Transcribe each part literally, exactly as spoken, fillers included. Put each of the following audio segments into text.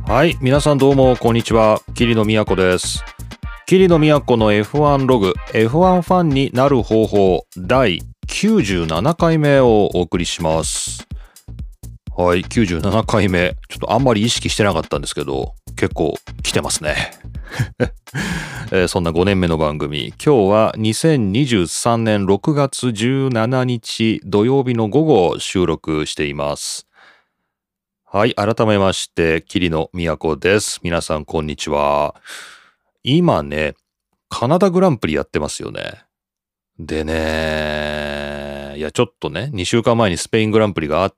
はい、皆さんどうもこんにちは。桐野都です。桐野都の エフワン ログ エフワン ファンになる方法だいきゅうじゅうななかいめをお送りします。はい、きゅうじゅうななかいめ。ちょっとあんまり意識してなかったんですけど、結構来てますね。えー、そんなごねんめの番組、今日はにせんにじゅうさんねんろくがつじゅうしちにち土曜日の午後収録しています。はい、改めまして、桐野都です。皆さん、こんにちは。今ね、カナダグランプリやってますよね。でね、いや、ちょっとね、にしゅうかんまえにスペイングランプリがあって、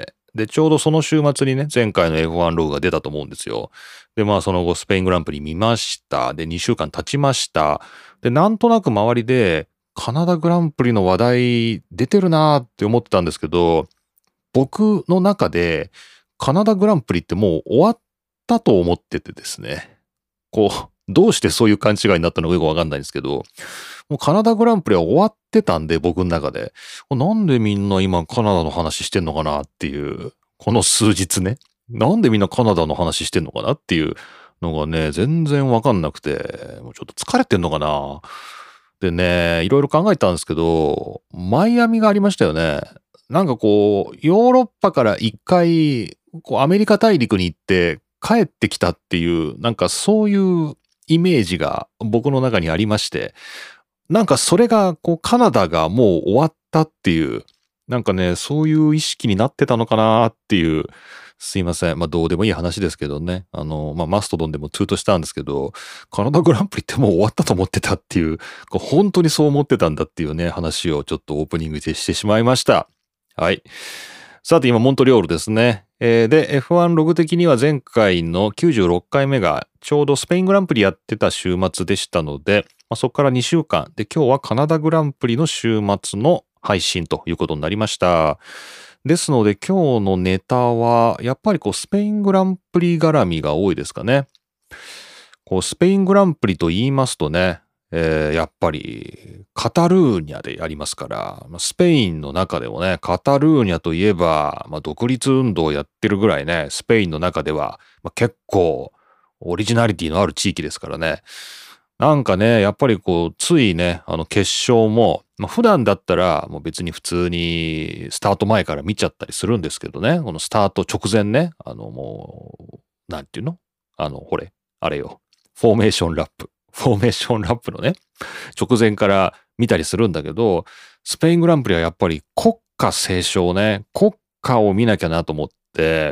で、ちょうどその週末にね、前回の エフワン ログが出たと思うんですよ。で、まあ、その後、スペイングランプリ見ました。で、にしゅうかん経ちました。で、なんとなく周りで、カナダグランプリの話題出てるなーって思ってたんですけど、僕の中で、カナダグランプリってもう終わったと思っててですね。こう、どうしてそういう勘違いになったのかよくわかんないんですけど、もうカナダグランプリは終わってたんで、僕の中で。なんでみんな今カナダの話してんのかなっていう、この数日ね。なんでみんなカナダの話してんのかなっていうのがね、全然わかんなくて、もうちょっと疲れてんのかな。でね、いろいろ考えたんですけど、マイアミがありましたよね。なんかこう、ヨーロッパから一回、こうアメリカ大陸に行って帰ってきたっていう、なんかそういうイメージが僕の中にありまして、なんかそれがこうカナダがもう終わったっていう、なんかね、そういう意識になってたのかなっていう、すいません。まあどうでもいい話ですけどね。あの、まあマストドンでもツートしたんですけど、カナダグランプリってもう終わったと思ってたっていう、こう本当にそう思ってたんだっていうね、話をちょっとオープニングでしてしまいました。はい。さて今、モントリオールですね。えー、で、エフワン ログ的には前回のきゅうじゅうろっかいめがちょうどスペイングランプリやってた週末でしたので、まあ、そこからにしゅうかんで、今日はカナダグランプリの週末の配信ということになりました。ですので今日のネタは、やっぱりこうスペイングランプリ絡みが多いですかね。こうスペイングランプリと言いますとね、えー、やっぱりカタルーニャでやりますから、スペインの中でもね、カタルーニャといえば、まあ、独立運動をやってるぐらいね、スペインの中では、まあ、結構オリジナリティのある地域ですからね。なんかね、やっぱりこう、ついね、あの決勝も、まあ、普段だったらもう別に普通にスタート前から見ちゃったりするんですけどね、このスタート直前ね、あのもう、なんていうのあの、ほれ、あれよ、フォーメーションラップ。フォーメーションラップのね、直前から見たりするんだけど、スペイングランプリはやっぱり国歌斉唱ね、国歌を見なきゃなと思って、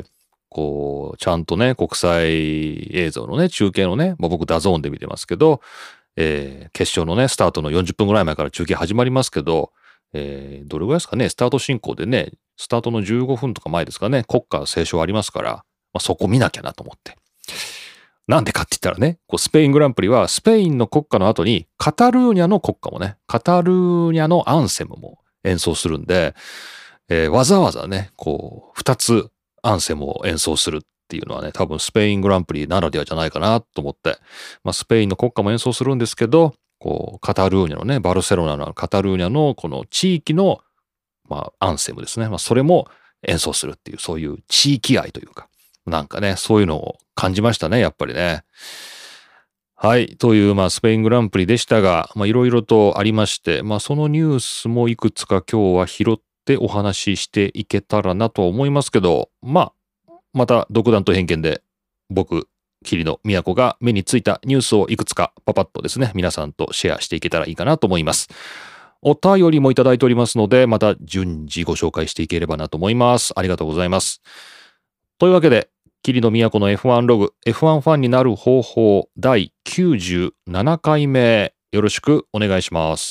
こう、ちゃんとね、国際映像のね、中継のね、まあ、僕ダゾーンで見てますけど、えー、決勝のね、スタートのよんじゅっぷんぐらい前から中継始まりますけど、えー、どれぐらいですかね、スタート進行でね、スタートのじゅうごふんとか前ですかね、国歌斉唱ありますから、まあ、そこ見なきゃなと思って。なんでかって言ったらね、こうスペイングランプリはスペインの国歌の後にカタルーニャの国歌もね、カタルーニャのアンセムも演奏するんで、えー、わざわざね、こう、二つアンセムを演奏するっていうのはね、多分スペイングランプリならではじゃないかなと思って、まあスペインの国歌も演奏するんですけど、こう、カタルーニャのね、バルセロナのカタルーニャのこの地域の、まあ、アンセムですね。まあ、それも演奏するっていう、そういう地域愛というか、なんかね、そういうのを感じましたね、やっぱりね。はい。という、まあ、スペイングランプリでしたが、まあ、いろいろとありまして、まあ、そのニュースもいくつか今日は拾ってお話ししていけたらなとは思いますけど、まあ、また独断と偏見で、僕、桐野都が目についたニュースをいくつかパパッとですね、皆さんとシェアしていけたらいいかなと思います。お便りもいただいておりますので、また順次ご紹介していければなと思います。ありがとうございます。というわけで、桐野都の エフワン ログ、エフワン ファンになる方法だいきゅうじゅうななかいめ、よろしくお願いします。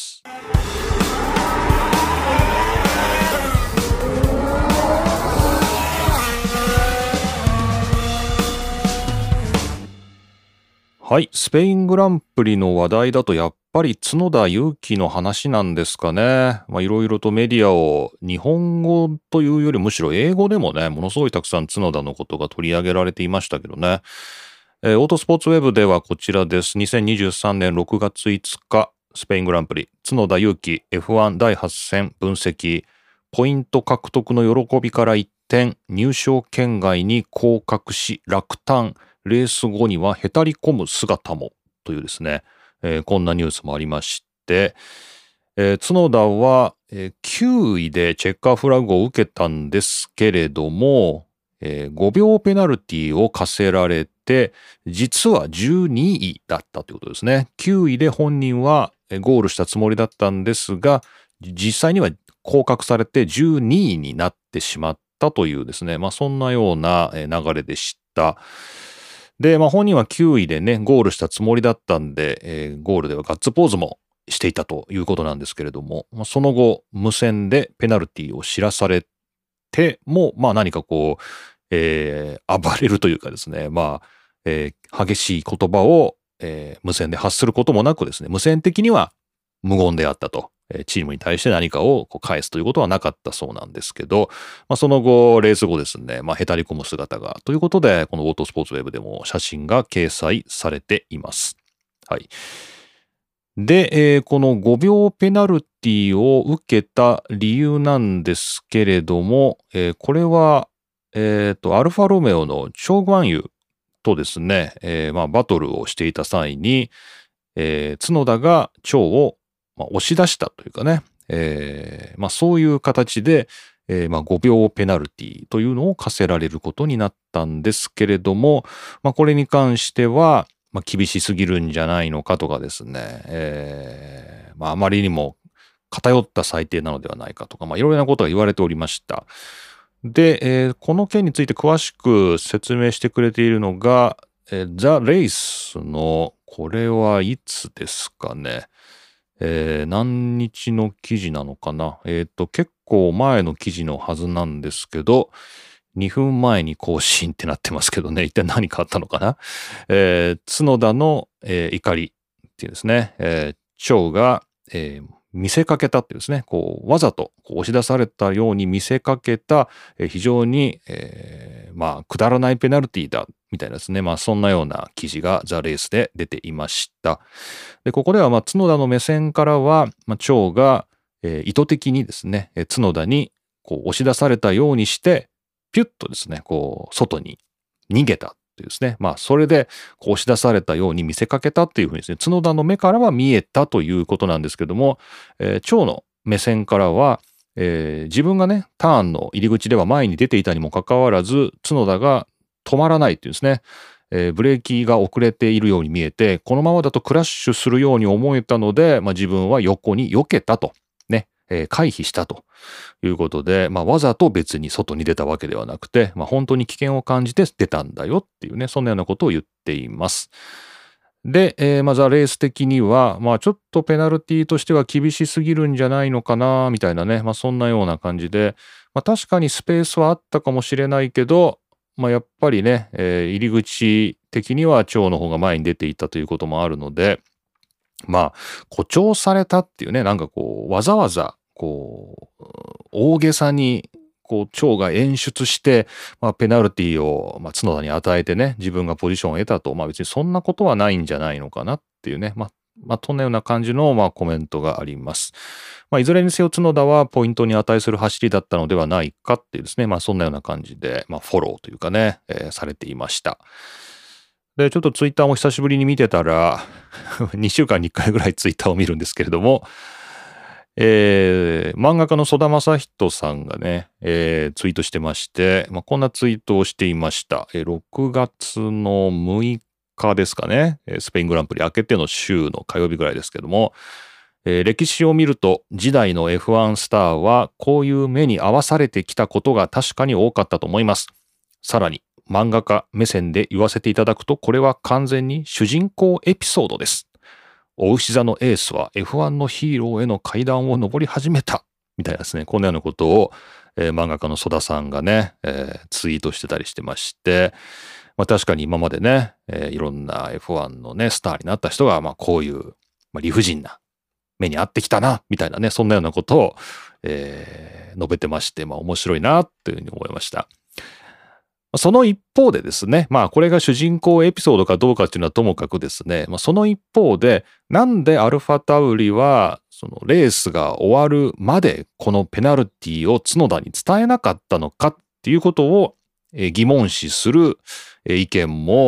はい、スペイングランプリの話題だとやっぱり角田裕樹の話なんですかね。まあいろいろとメディアを日本語というよりむしろ英語でもね、ものすごいたくさん角田のことが取り上げられていましたけどね。えー、オートスポーツウェブではこちらです。にせんにじゅうさんねんろくがついつか、スペイングランプリ、角田裕樹 エフワン だいはち戦分析、ポイント獲得の喜びから一転、入賞圏外に降格し落胆、 レース後にはへたり込む姿もというですね、えー、こんなニュースもありまして、えー、角田は、えー、きゅういでチェッカーフラッグを受けたんですけれども、えー、ごびょうペナルティを課せられて、実はじゅうにいだったということですね。きゅういで本人はゴールしたつもりだったんですが、実際には降格されてじゅうにいになってしまったというですね、まあそんなような流れでした。で、まあ本人はきゅういでね、ゴールしたつもりだったんで、えー、ゴールではガッツポーズもしていたということなんですけれども、まあ、その後、無線でペナルティを知らされても、まあ何かこう、えー、暴れるというかですね、まあ、えー、激しい言葉を、えー、無線で発することもなくですね、無線的には無言であったと。チームに対して何かをこう返すということはなかったそうなんですけど、まあ、その後、レース後ですね、まあ、へたり込む姿が、ということで、このオートスポーツウェブでも写真が掲載されています。はい。で、えー、このごびょうペナルティを受けた理由なんですけれども、えー、これは、えっと、アルファロメオのチョウ・グァンユーとですね、えーまあ、バトルをしていた際に、えー、角田がチョウを、まあ、押し出したというかね、えーまあ、そういう形で、えーまあ、ごびょうペナルティというのを課せられることになったんですけれども、まあ、これに関しては、まあ、厳しすぎるんじゃないのかとかですね、えーまあ、あまりにも偏った裁定なのではないかとか、まあ、いろいろなことが言われておりました。で、えー、この件について詳しく説明してくれているのが、えー、ザ・レイスの、これはいつですかね。えー、何日の記事なのかな。えっと、結構前の記事のはずなんですけど、にふんまえに更新ってなってますけどね、一体何かあったのかな。えー、角田の、えー、怒りっていうんですね、えー、蝶が、えー、見せかけたっていうですね、こう、わざとこう押し出されたように見せかけた、えー、非常に、えー、まあ、くだらないペナルティだ、みたいなですね、まあ、そんなような記事がザ・レースで出ていました。で、ここでは、まあ、角田の目線からは、まあ、蝶が、えー、意図的にですね、えー、角田にこう押し出されたようにして、ピュッとですね、こう、外に逃げたっていうですね。まあ、それで、こう押し出されたように見せかけたっていうふうにですね、角田の目からは見えたということなんですけども、えー、蝶の目線からは、えー、自分がね、ターンの入り口では前に出ていたにもかかわらず、角田が止まらないっていうですね、えー、ブレーキが遅れているように見えて、このままだとクラッシュするように思えたので、まあ、自分は横に避けたと。ね、えー、回避したということで、まあ、わざと別に外に出たわけではなくて、まあ、本当に危険を感じて出たんだよっていうね、そんなようなことを言っています。で、えー、まあ、ザ・レース的には、まあ、ちょっとペナルティとしては厳しすぎるんじゃないのかな、みたいなね、まあ、そんなような感じで、まあ、確かにスペースはあったかもしれないけど、まあ、やっぱりね、えー、入り口的には蝶の方が前に出ていたということもあるので、まあ、誇張されたっていうね、なんかこう、わざわざ、こう、大げさに、こう、蝶が演出して、まあ、ペナルティを、まあ、角田に与えてね、自分がポジションを得たと、まあ別にそんなことはないんじゃないのかなっていうね、まあ、まあ、そんなような感じの、まあ、コメントがあります。まあ、いずれにせよ角田はポイントに値する走りだったのではないかっていうですね、まあ、そんなような感じで、まあ、フォローというかね、えー、されていました。で、ちょっとツイッターも久しぶりに見てたら、にしゅうかんにいっかいぐらいツイッターを見るんですけれども、えー、漫画家の曽田正人さんがね、えー、ツイートしてまして、まあ、こんなツイートをしていました。えー、ろくがつのむいかですかね、スペイングランプリ明けての週の火曜日ぐらいですけども、えー、歴史を見ると時代の エフワン スターはこういう目に合わされてきたことが確かに多かったと思います。さらに漫画家目線で言わせていただくと、これは完全に主人公エピソードです。お牛座のエースは エフワン のヒーローへの階段を上り始めた。みたいなですね、こんなようなことを、えー、漫画家の曽田さんがね、えー、ツイートしてたりしてまして、まあ、確かに今までね、えー、いろんな エフワン のね、スターになった人が、まあこういう、まあ、理不尽な目に遭ってきたな、みたいなね、そんなようなことを、えー、述べてまして、まあ面白いな、というふうに思いました。その一方でですね、まあこれが主人公エピソードかどうかっていうのはともかくですね、まあ、その一方で、なんでアルファタウリは、そのレースが終わるまでこのペナルティを角田に伝えなかったのかっていうことを疑問視する意見も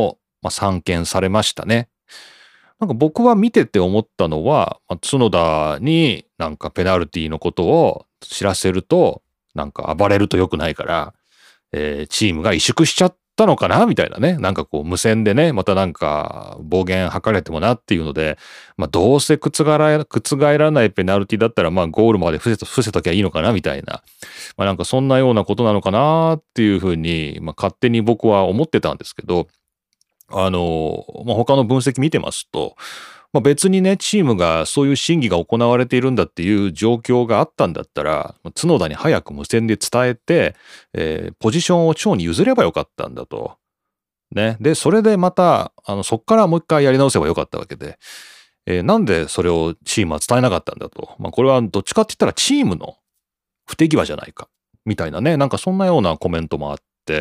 まあ、散見されましたね。なんか僕は見てて思ったのは、まあ、角田になんかペナルティのことを知らせると、なんか暴れると良くないから、えーチームが萎縮しちゃったのかなみたいなね。なんかこう無線でね、またなんか暴言吐かれてもなっていうので、まあどうせ覆ら覆らないペナルティだったらまあゴールまで伏せと伏せときゃいいのかなみたいな。まあなんかそんなようなことなのかなっていうふうに、まあ勝手に僕は思ってたんですけど、あの、まあ他の分析見てますと、まあ、別にね、チームがそういう審議が行われているんだっていう状況があったんだったら、角田に早く無線で伝えて、えーポジションを長に譲ればよかったんだと。ね。で、それでまた、あの、そっからもう一回やり直せばよかったわけで、えーなんでそれをチームは伝えなかったんだと。まあ、これはどっちかって言ったらチームの不手際じゃないか。みたいなね、なんかそんなようなコメントもあって、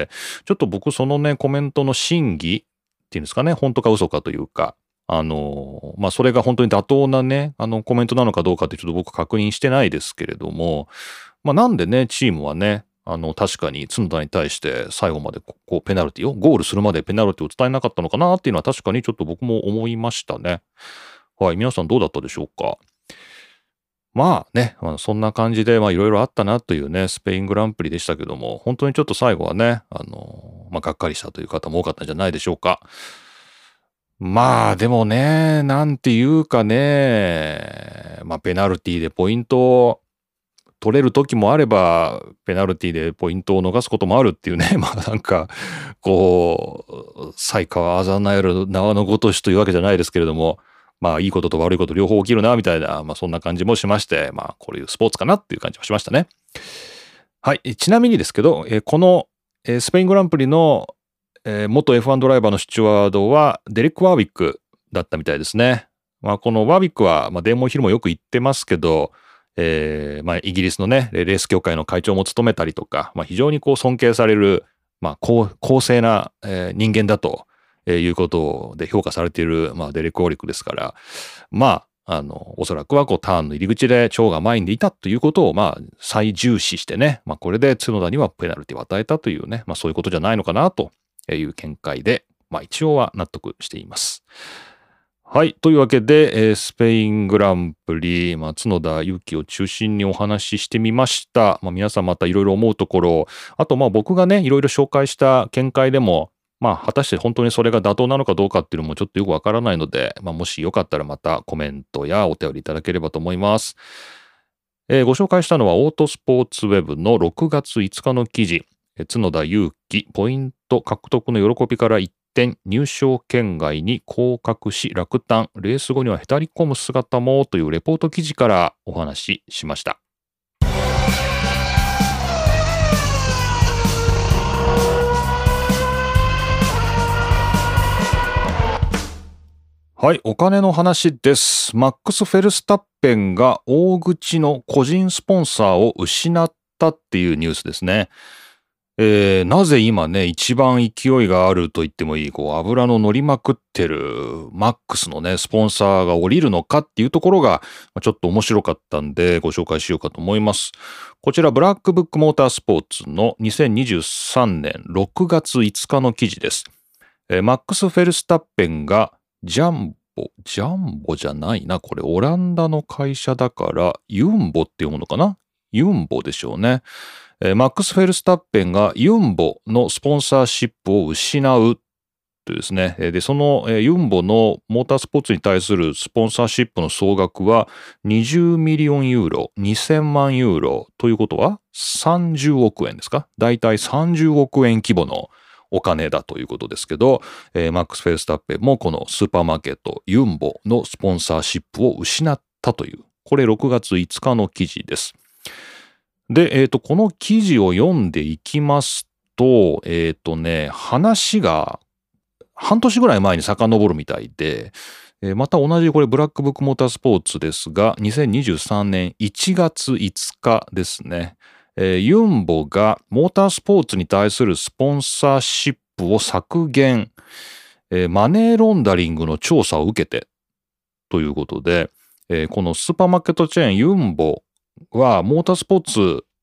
ちょっと僕そのね、コメントの真偽っていうんですかね、本当か嘘かというか、あの、まあ、それが本当に妥当なね、あの、コメントなのかどうかってちょっと僕確認してないですけれども、まあ、なんでね、チームはね、あの、確かに角田に対して最後までここうペナルティを、ゴールするまでペナルティを伝えなかったのかなっていうのは確かにちょっと僕も思いましたね。はい、皆さんどうだったでしょうか。まあね、まあそんな感じで、まあいろいろあったなというね、スペイングランプリでしたけども、本当にちょっと最後はね、あの、まあがっかりしたという方も多かったんじゃないでしょうか。まあでもね、なんていうかね、まあペナルティでポイントを取れる時もあれば、ペナルティでポイントを逃すこともあるっていうね、まあなんか、こう、才川あざなえる縄のごとしというわけじゃないですけれども、まあいいことと悪いこと両方起きるな、みたいな、まあそんな感じもしまして、まあこういうスポーツかなっていう感じもしましたね。はい。ちなみにですけど、えーこの、えースペイングランプリの、えー元 エフワン ドライバーのスチュワードはデレック・ワービックだったみたいですね。まあこのワービックは、まあデーモンヒルもよく言ってますけど、えーまあイギリスのね、レース協会の会長も務めたりとか、まあ非常にこう尊敬される、まあ公公正な、えー人間だとえーいうことで評価されている、まあデレック・ウォーリックですから、まあ、あの、おそらくはこうターンの入り口で蝶が前にいたということを、まあ、最重視してね、まあ、これで角田にはペナルティを与えたというね、まあ、そういうことじゃないのかなという見解で、まあ、一応は納得しています。はい。というわけで、えースペイングランプリ、まあ、角田祐希を中心にお話ししてみました。まあ、皆さんまたいろいろ思うところ、あとまあ僕がね、いろいろ紹介した見解でも、まあ、果たして本当にそれが妥当なのかどうかっていうのもちょっとよくわからないので、まあ、もしよかったらまたコメントやお便りいただければと思います。えーご紹介したのはオートスポーツウェブのろくがついつかの記事、えー角田祐希、ポイント獲得の喜びから一転、入賞圏外に降格し落胆、レース後にはへたり込む姿もというレポート記事からお話ししました。はい、お金の話です。マックス・フェルスタッペンが大口の個人スポンサーを失ったっていうニュースですね。えーなぜ今ね、一番勢いがあると言ってもいい、こう、油の乗りまくってるマックスのね、スポンサーが降りるのかっていうところが、まあちょっと面白かったんで、ご紹介しようかと思います。こちら、ブラックブックモータースポーツのにせんにじゅうさんねんろくがついつかの記事です。えーマックス・フェルスタッペンが、ジャンボ、ジャンボじゃないな、これ、オランダの会社だから、ユンボって読むのかな？ユンボでしょうね。えーマックス・フェルスタッペンがユンボのスポンサーシップを失うというですね。えーで、その、えーユンボのモータースポーツに対するスポンサーシップの総額はにじゅうミリオンユーロ、にせんまんユーロということはさんじゅうおくえんですか？だいたいさんじゅうおくえん規模のお金だということですけど、えーマックス・フェルスタッペンもこのスーパーマーケットユンボのスポンサーシップを失ったという、これろくがついつかの記事です。で、えっと、この記事を読んでいきますと、えっとね、話が半年ぐらい前に遡るみたいで、えーまた同じこれブラックブックモータースポーツですが、にせんにじゅうさんねんいちがついつかですね、えーユンボがモータースポーツに対するスポンサーシップを削減、えーマネーロンダリングの調査を受けてということで、えーこのスーパーマーケットチェーンユンボはモータースポーツ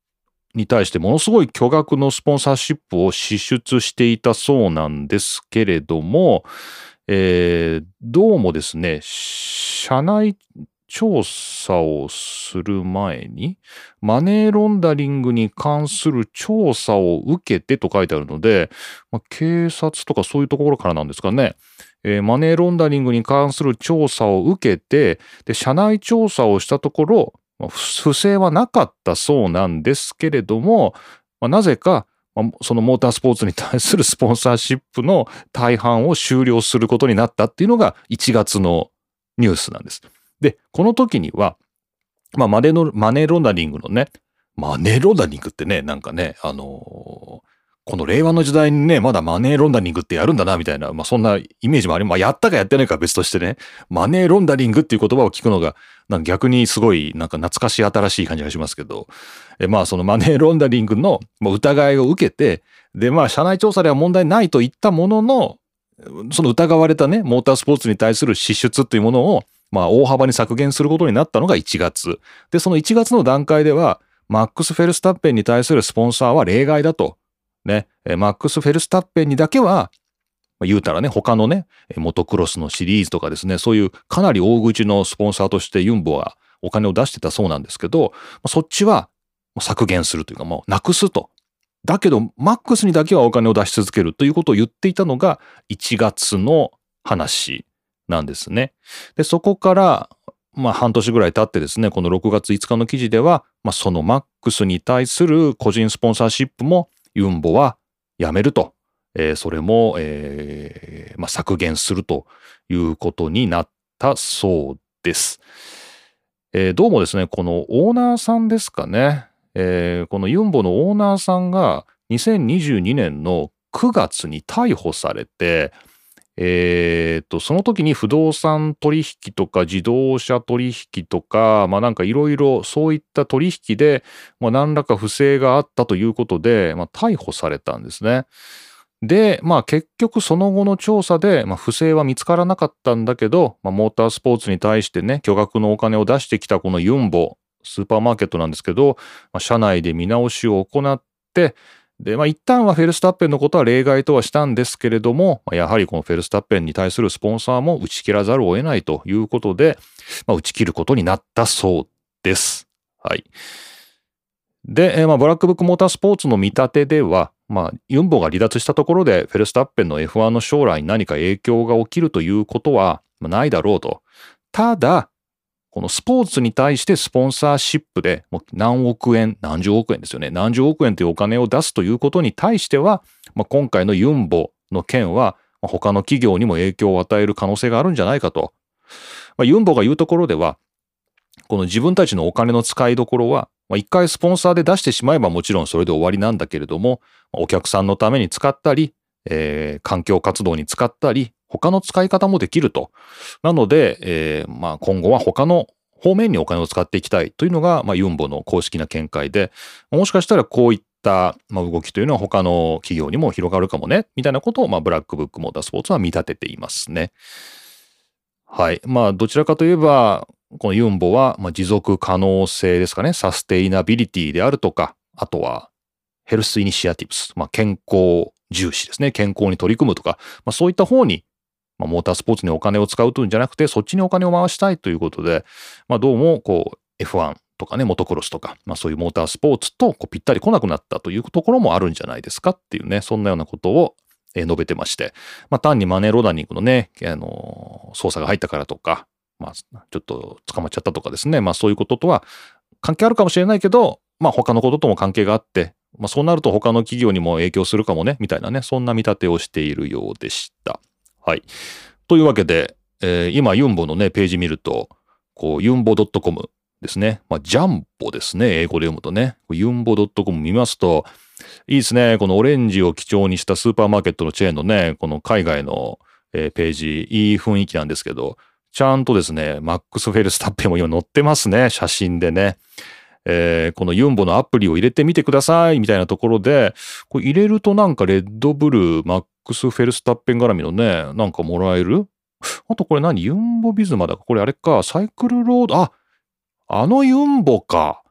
に対してものすごい巨額のスポンサーシップを支出していたそうなんですけれども、えー、どうもですね、社内調査をする前に、マネーロンダリングに関する調査を受けてと書いてあるので、まあ、警察とかそういうところからなんですかね。えーマネーロンダリングに関する調査を受けて、で、社内調査をしたところ、まあ不不正はなかったそうなんですけれども、まあなぜか、まあそのモータースポーツに対するスポンサーシップの大半を終了することになったっていうのがいちがつのニュースなんです。で、この時には、まあ、マネーの、マネーロンダリングのね、マネーロンダリングってね、なんかね、あのーこの令和の時代にね、まだマネーロンダリングってやるんだな、みたいな、まあ、そんなイメージもあり、まあ、やったかやってないかは別としてね、マネーロンダリングっていう言葉を聞くのが、なんか逆にすごい、なんか懐かしい新しい感じがしますけど、えまあ、そのマネーロンダリングのまあ疑いを受けて、で、まあ、社内調査では問題ないと言ったものの、その疑われたね、モータースポーツに対する支出というものを、まあ、大幅に削減することになったのがいちがつ。で、そのいちがつの段階では、マックス・フェルスタッペンに対するスポンサーは例外だと。ね、マックス・フェルスタッペンにだけは、まあ、言うたらね、他のね、モトクロスのシリーズとかですね、そういうかなり大口のスポンサーとしてユンボはお金を出してたそうなんですけど、そっちは削減するというか、もうなくすと。だけど、マックスにだけはお金を出し続けるということを言っていたのがいちがつの話なんですね。で、そこから、まあ半年ぐらい経ってですね、このろくがついつかの記事では、まあそのマックスに対する個人スポンサーシップもユンボはやめると。えーそれも、えーまあ、削減するということになったそうです。えーどうもですね、このオーナーさんですかね。えーこのユンボのオーナーさんがにせんにじゅうにねんのくがつに逮捕されて、えーと、その時に不動産取引とか自動車取引とか、まあなんかいろいろそういった取引で、まあ何らか不正があったということで、まあ逮捕されたんですね。で、まあ結局その後の調査で、まあ不正は見つからなかったんだけど、まあモータースポーツに対してね、巨額のお金を出してきたこのユンボ、スーパーマーケットなんですけど、まあ、社内で見直しを行って、で、まあ一旦はフェルスタッペンのことは例外とはしたんですけれども、やはりこのフェルスタッペンに対するスポンサーも打ち切らざるを得ないということで、まあ、打ち切ることになったそうです。はい。で、えーまあ、ブラックブックモータースポーツの見立てでは、まあ、ユンボが離脱したところでフェルスタッペンの エフワン の将来に何か影響が起きるということはないだろうと。ただ、このスポーツに対してスポンサーシップでもう何億円、何十億円ですよね。何十億円というお金を出すということに対しては、まあ、今回のユンボの件は他の企業にも影響を与える可能性があるんじゃないかと。まあ、ユンボが言うところでは、この自分たちのお金の使いどころは、まあ、一回スポンサーで出してしまえばもちろんそれで終わりなんだけれども、お客さんのために使ったり、えー環境活動に使ったり、他の使い方もできると。なので、えーまあ、今後は他の方面にお金を使っていきたいというのが、まあ、ユンボの公式な見解で、もしかしたらこういったまあ動きというのは他の企業にも広がるかもね、みたいなことを、まあ、ブラックブックモータースポーツは見立てていますね。はい。まあ、どちらかといえば、このユンボは、まあ、持続可能性ですかね、サステイナビリティであるとか、あとは、ヘルスイニシアティブス、まあ、健康重視ですね、健康に取り組むとか、まあ、そういった方に、まあ、モータースポーツにお金を使うというんじゃなくて、そっちにお金を回したいということで、まあ、どうも、こう、エフワン とかね、モトクロスとか、まあ、そういうモータースポーツとこうぴったり来なくなったというところもあるんじゃないですかっていうね、そんなようなことをえー述べてまして、まあ、単にマネーローダニングのね、あのー捜査が入ったからとか、まあ、ちょっと捕まっちゃったとかですね、まあ、そういうこととは関係あるかもしれないけど、まあ、他のこととも関係があって、まあ、そうなると他の企業にも影響するかもね、みたいなね、そんな見立てをしているようでした。はい。というわけで、えー今、ユンボのね、ページ見ると、こう、ユンボ ドットコム ですね。まあ、ジャンボですね。英語で読むとね。ユンボ ドットコム 見ますと、いいですね。このオレンジを基調にしたスーパーマーケットのチェーンのね、この海外の、えーページ、いい雰囲気なんですけど、ちゃんとですね、マックス・フェルスタッペンも今載ってますね。写真でね。えーこのユンボのアプリを入れてみてくださいみたいなところで、これ入れるとなんかレッドブル、マックス・フェルスタッペン絡みのね、なんかもらえる。あとこれ何ユンボビズマだかこれあれか、サイクルロード、あ、あのユンボか。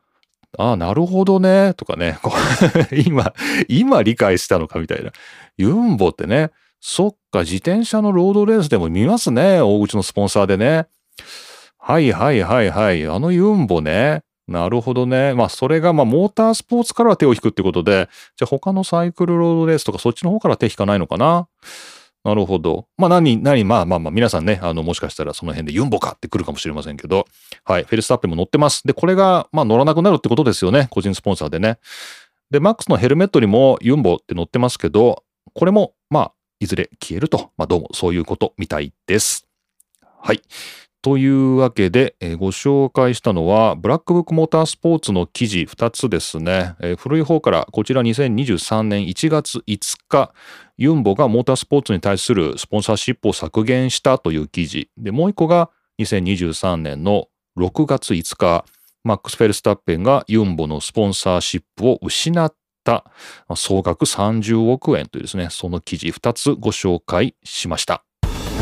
ああ、なるほどね、とかね、こう今、今理解したのかみたいな。ユンボってね、そっか、自転車のロードレースでも見ますね、大口のスポンサーでね。はいはいはいはい、あのユンボね。なるほどね。まあ、それが、まあ、モータースポーツからは手を引くってことで、じゃあ他のサイクルロードレースとかそっちの方から手引かないのかな。なるほど。まあ何、何、まあまあまあ、皆さんね、あの、もしかしたらその辺でユンボかってくるかもしれませんけど、はい、フェルスタッペンも乗ってます。で、これが、まあ乗らなくなるってことですよね。個人スポンサーでね。で、マックスのヘルメットにもユンボって載ってますけど、これも、まあ、いずれ消えると、まあどうもそういうことみたいです。はい。というわけで、えーご紹介したのは、ブラックブックモータースポーツの記事ふたつですね。えー古い方から、こちらにせんにじゅうさんねんいちがついつか、ユンボがモータースポーツに対するスポンサーシップを削減したという記事。で、もう一個がにせんにじゅうさんねんのろくがついつか、マックス・フェルスタッペンがユンボのスポンサーシップを失った、総額さんじゅうおくえんというですね、その記事ふたつご紹介しました。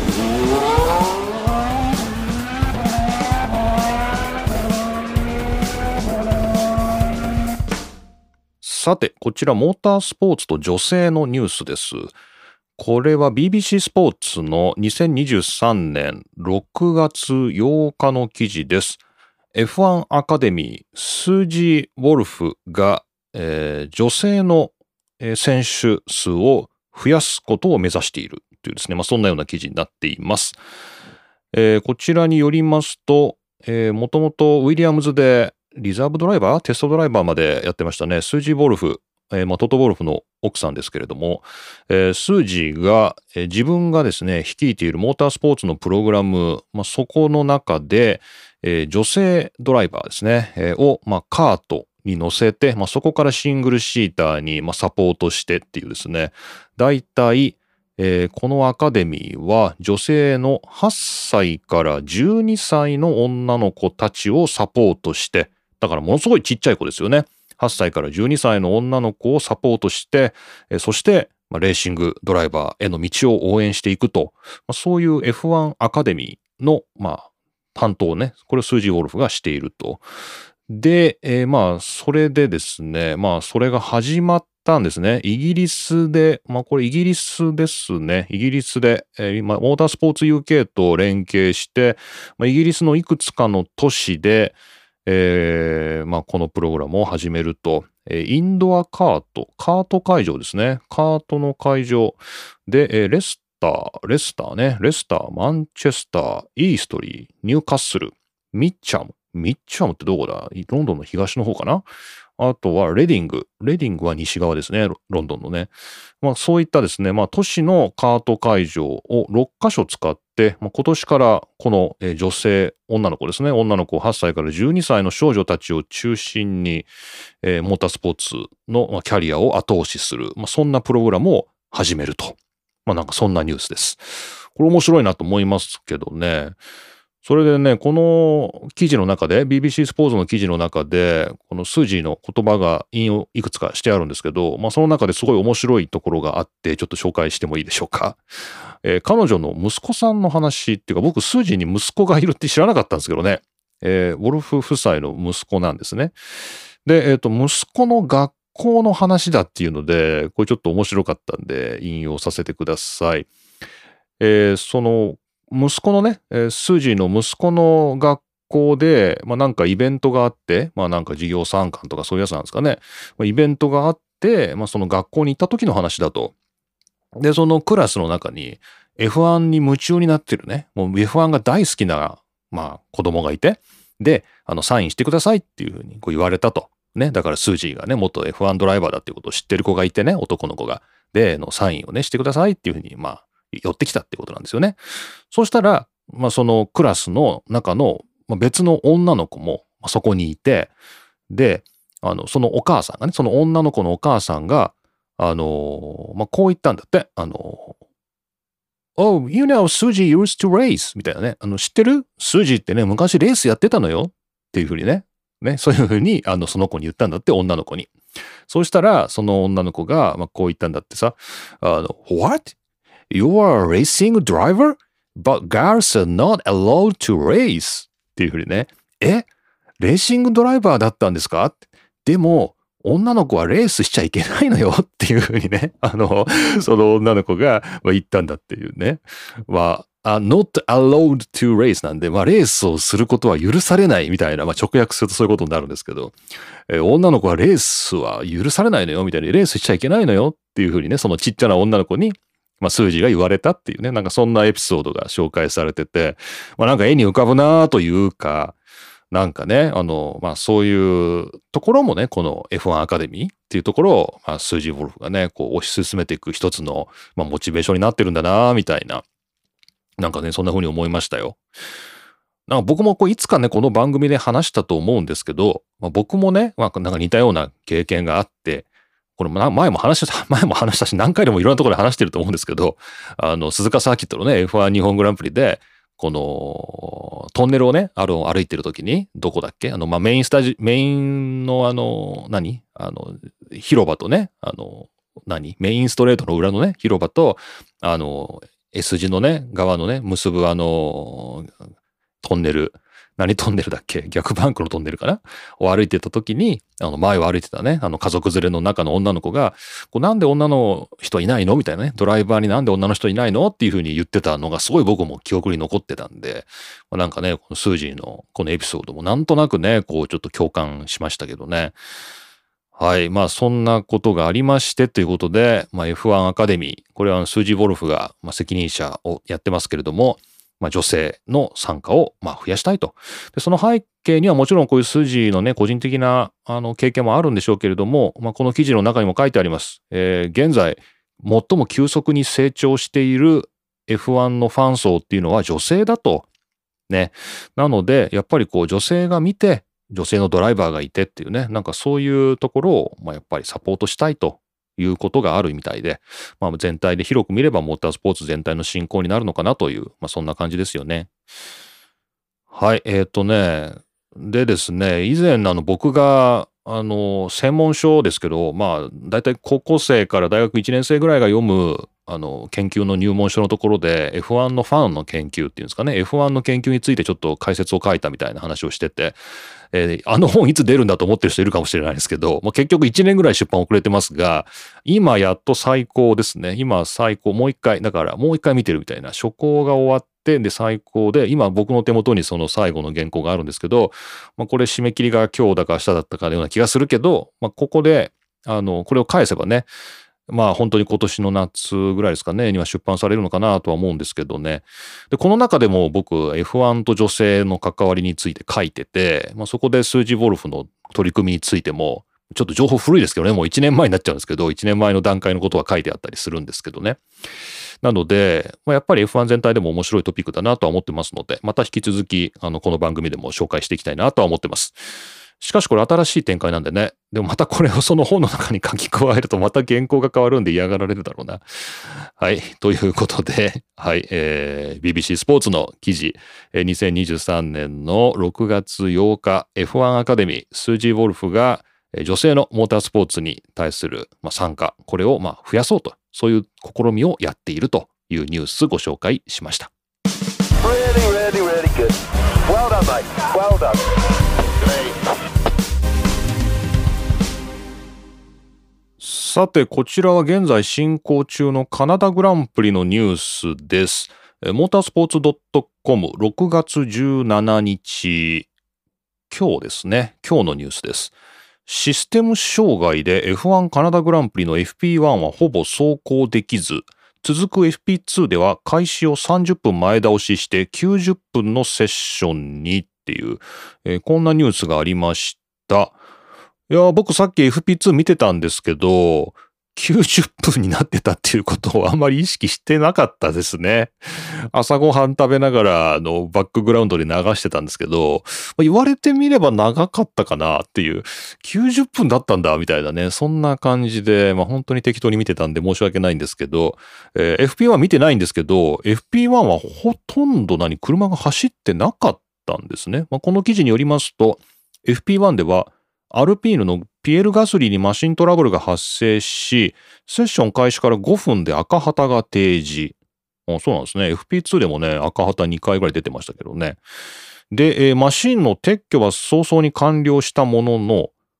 さて、こちらモータースポーツと女性のニュースです。これは ビービーシー スポーツのにせんにじゅうさんねんろくがつようかの記事です。エフワン アカデミー、スージー・ウォルフが、えー女性のえー選手数を増やすことを目指しているというですね、まあ、そんなような記事になっています。えーこちらによりますと、もともとウィリアムズでリザーブドライバーテストドライバーまでやってましたね。スージー・ウォルフ、えーまあ、トト・ウォルフの奥さんですけれども、えースージーが、えー自分がですね、率いているモータースポーツのプログラム、まあ、そこの中で、えー女性ドライバーですね、えーを、まあ、カートに乗せて、まあ、そこからシングルシーターに、まあ、サポートしてっていうですね、だいたいえーこのアカデミーは女性のはっさいからじゅうにさいの女の子たちをサポートして、だからものすごいちっちゃい子ですよね。はっさいからじゅうにさいの女の子をサポートして、えーそして、まあレーシングドライバーへの道を応援していくと、まあそういう エフワン アカデミーの、まあ、担当ね、これをスージー・ウォルフがしていると。で、えーまあ、それでですね、まあ、それが始まったんですね。イギリスで、まあ、これイギリスですね。イギリスで、えー今、モータースポーツ ユーケー と連携して、まあ、イギリスのいくつかの都市で、えーまあ、このプログラムを始めると、えーインドアカート、カート会場ですね。カートの会場で、えーレスター、レスターね、レスター、マンチェスター、イーストリー、ニューカッスル、ミッチャム、ミッチャムってどこだ？ロンドンの東の方かな？あとはレディング。レディングは西側ですね。ロロンドンのね。まあそういったですね、まあ都市のカート会場をろっかしょ使って、まあ、今年からこのえー女性、女の子ですね。女の子はっさいからじゅうにさいの少女たちを中心に、えーモータースポーツのまあキャリアを後押しする。まあそんなプログラムを始めると。まあなんかそんなニュースです。これ面白いなと思いますけどね。それでね、この記事の中で、ビービーシー スポーツの記事の中で、このスージーの言葉が引用いくつかしてあるんですけど、まあその中ですごい面白いところがあって、ちょっと紹介してもいいでしょうか。えー彼女の息子さんの話っていうか、僕スージーに息子がいるって知らなかったんですけどね。えーウォルフ夫妻の息子なんですね。で、えっと、息子の学校の話だっていうので、これちょっと面白かったんで、引用させてください。えーその、息子のね、えースージーの息子の学校で、まあなんかイベントがあって、まあなんか授業参観とかそういうやつなんですかね。まあイベントがあって、まあその学校に行った時の話だと。で、そのクラスの中に エフワン に夢中になってるね、もう エフワン が大好きな、まあ子供がいて、で、あの、サインしてくださいっていうふうにこう言われたと。ね、だからスージーがね、元 エフワン ドライバーだっていうことを知ってる子がいてね、男の子が。で、のサインをね、してくださいっていうふうに、まあ、寄ってきたってことなんですよね。そうしたら、まあそのクラスの中のまあ別の女の子もまあそこにいて、で、あの、そのお母さんがね、その女の子のお母さんが、あの、まあこう言ったんだって、あの、Oh, you know, Suji used to race みたいなね。あの、知ってる？スージーってね、昔レースやってたのよっていうふうにね。ね、そういうふうに、あの、その子に言ったんだって、女の子に。そうしたら、その女の子が、まあ、こう言ったんだってさ、あの、What? You are a racing driver? But girls are not allowed to race. っていうふうにね。えレーシングドライバーだったんですかって。 でも、女の子はレースしちゃいけないのよっていうふうにね、あの、その女の子が言ったんだっていうね。まあ、not allowed to race なんで、まあ、レースをすることは許されないみたいな、まあ、直訳するとそういうことになるんですけど、えー、女の子はレースは許されないのよみたいに、レースしちゃいけないのよっていうふうにね、そのちっちゃな女の子に、まあ、数字が言われたっていうね、なんかそんなエピソードが紹介されてて、まあ、なんか絵に浮かぶなというか、なんかね、あの、まあそういうところもね、この エフワン アカデミーっていうところを、まあ、スージー・ウォルフがね、こう推し進めていく一つの、まあ、モチベーションになってるんだなみたいな、なんかね、そんな風に思いましたよ。なんか僕もこういつかね、この番組で話したと思うんですけど、まあ、僕もね、まあ、なんか似たような経験があって、これ前も話した、前も話したし、何回でもいろんなところで話してると思うんですけど、あの、鈴鹿サーキットのね、エフワン 日本グランプリで、この、トンネルをね、あの、歩いてるときに、どこだっけあの、まあ、メインスタジ、メインのあの、何あの、広場とね、あの、何メインストレートの裏のね、広場と、あの、S 字のね、側のね、結ぶあの、トンネル、何トンネルだっけ逆バンクのトンネルかなを歩いてた時に、あの前を歩いてたね、あの家族連れの中の女の子が、こうなんで女の人いないのみたいなね、ドライバーになんで女の人いないのっていう風に言ってたのがすごい僕も記憶に残ってたんで、まあ、なんかね、このスージーのこのエピソードもなんとなくね、こうちょっと共感しましたけどね。はい。まあそんなことがありましてということで、まあ エフワン アカデミー、これはスージー・ウォルフが責任者をやってますけれども、まあ、女性の参加をまあ増やしたいと。で、その背景にはもちろんこういう数字のね、個人的なあの経験もあるんでしょうけれども、まあ、この記事の中にも書いてあります。えー、現在、最も急速に成長している エフワン のファン層っていうのは女性だと。ね。なので、やっぱりこう女性が見て、女性のドライバーがいてっていうね、なんかそういうところを、まあ、やっぱりサポートしたいということがあるみたいで、まあ、全体で広く見ればモータースポーツ全体の進行になるのかなという、まあ、そんな感じですよね。はい、えっとね、でですね、以前あの僕があの専門書ですけど、まあ大体高校生から大学いちねん生ぐらいが読むあの研究の入門書のところで エフワン のファンの研究っていうんですかね、エフワン の研究についてちょっと解説を書いたみたいな話をしてて、えー、あの本いつ出るんだと思ってる人いるかもしれないですけど、まあ、結局いちねんぐらい出版遅れてますが、今やっと最高ですね。今最高、もう一回、だからもう一回見てるみたいな、初稿が終わって、で最高で、今僕の手元にその最後の原稿があるんですけど、まあ、これ締め切りが今日だか明日だったかのような気がするけど、まあ、ここで、あの、これを返せばね、まあ本当に今年の夏ぐらいですかね、には出版されるのかなとは思うんですけどね。で、この中でも僕 エフワン と女性の関わりについて書いてて、まあそこでスージー・ウォルフの取り組みについても、ちょっと情報古いですけどね、もういちねんまえになっちゃうんですけど、いちねんまえの段階のことは書いてあったりするんですけどね。なので、まあ、やっぱり エフワン 全体でも面白いトピックだなとは思ってますので、また引き続き、あの、この番組でも紹介していきたいなとは思ってます。しかしこれ新しい展開なんでね。でもまたこれをその本の中に書き加えるとまた原稿が変わるんで嫌がられるだろうな。はい。ということで、はい。えー、ビービーシー スポーツの記事、にせんにじゅうさんねんのろくがつようか エフワン アカデミー、スージー・ウォルフが女性のモータースポーツに対する参加、これをまあ増やそうと、そういう試みをやっているというニュースご紹介しました。Really, really, really good. Well done, mate. Well done. Great. さて、こちらは現在進行中のカナダグランプリのニュースです。モータースポーツ .com ろくがつじゅうしちにち、今日ですね。今日のニュースです。システム障害で エフワン カナダグランプリの エフピーワン はほぼ走行できず、続く エフピーツー では開始をさんじゅっぷんまえ倒ししてきゅうじゅっぷんのセッションにっていう、えー、こんなニュースがありました。いや、僕さっき エフピーツー 見てたんですけど、きゅうじゅっぷんになってたっていうことをあんまり意識してなかったですね。朝ごはん食べながらあのバックグラウンドで流してたんですけど、言われてみれば長かったかなっていう、きゅうじゅっぷんだったんだみたいなね、そんな感じで、まあ本当に適当に見てたんで申し訳ないんですけど、えー、エフピーワン 見てないんですけど、エフピーワン はほとんど何、車が走ってなかったんですね。まあ、この記事によりますと、エフピーワン ではアルピーヌのピエール・ガスリーにマシントラブルが発生し、セッション開始からごふんで赤旗が提示。あ、そうなんですね。エフピーツー でもね、赤旗にかいぐらい出てましたけどね。で、えー、マシンの撤去は早々に完了したものの、